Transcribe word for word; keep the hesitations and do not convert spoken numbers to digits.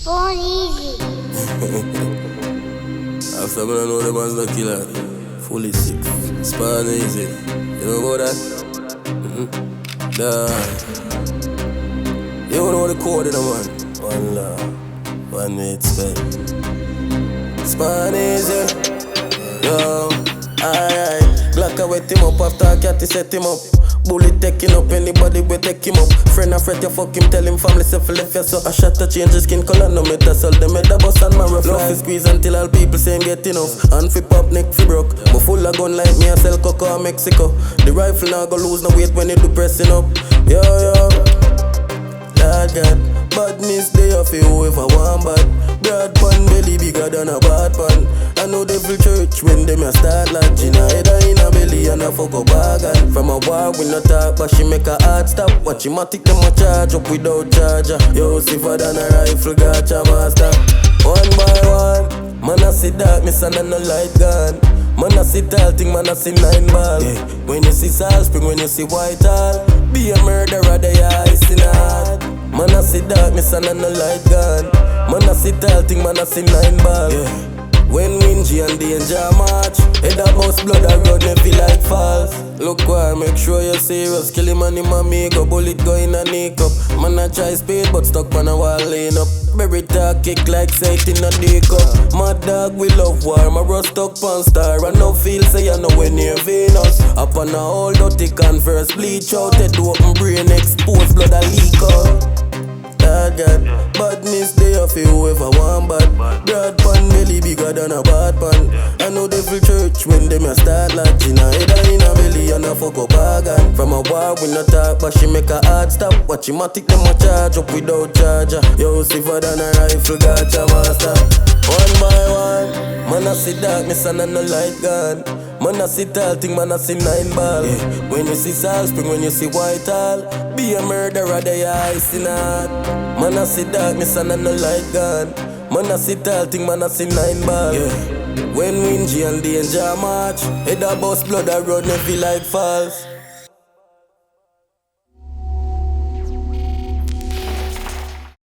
Phone easy. After me, I know the man's not killer. Fully sick. Spawn easy. You know about that? Mm-hmm. Nah. You know the code in the man. One love. One minute spent. Spawn easy. Yo. Aye aye. Glock a wet him up after a cat set him up. Bullet taking up, anybody will take him up. Friend a fret, you fuck him, tell him family self left you so. A shot to change his skin color, no matter so. Them head a bust and my rough life. Love squeeze until all people say him get enough. And fi pop, neck fi broke. But full of gun like me, I sell cocoa in Mexico. The rifle now go lose no weight when it do pressing up. Yo yo, Lord God, badness they off you whoever want bad. Broad pan belly bigger than a bad pan. I know devil church when them a start like Gina head in a belly and a fuck up bargain. From a war we no talk but she make a heart stop. Watch him a tick them a charge up without charger. Yo safer than a rifle gotcha master. One by one, man I see dark, me son and no light gun. Man I see tall thing, man I see nine ball. Yeah. When you see Salt Spring, when you see Whitehall, be a murderer, they ice in hard. Man I see dark, me son and no light gun. Man I see tall thing, man I see nine ball. Yeah. When Wingy and Danger march, head a bust blood a road me feel like falls. Look why, make sure you're serious. Kill him and him a make a bullet go in a neck up. Man a try speed but stuck on a wall lane up. Berry talk kick like say it in a dick up. Mad dog we love war, my rust stuck pan star. And no feel say you know when near Venus. Up on a whole dirty converse, bleach out head open brain expose blood a leak out. Lord God, badness they off you whoever want bad. Broad pan belly bigger than a bad pan. I know devil church when them a start like Gina head in a belly and a fuck up bargain. From a war we no talk but she make a hard stop. Watch him a tick them a charge up without charger. Yo safer than a rifle gotcha master. One by one, man I see darkness and I no light gun. Man I see tall thing, man I see nine ball. Yeah. When you see Salt Spring, when you see Whitehall, be a murderer, they ice in hard. Man I see darkness and I no light gun. Man I see tall thing, man I see nine ball. Yeah. When Wingy and Danger march, head a bust blood a run heavy like falls.